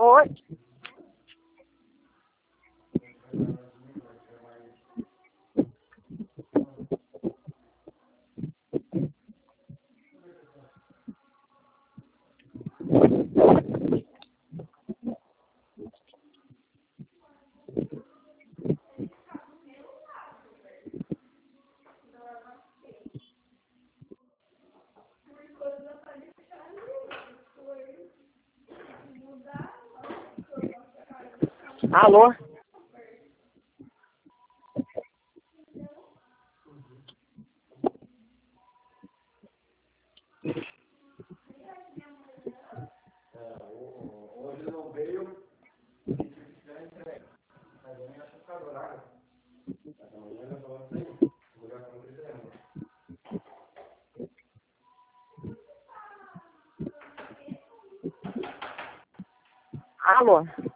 Oi? Alô? Hoje não veio, se quiser entrega. Mas eu nem acho que amanhã eu vou sair. Vou ligar para o presidente. Alô?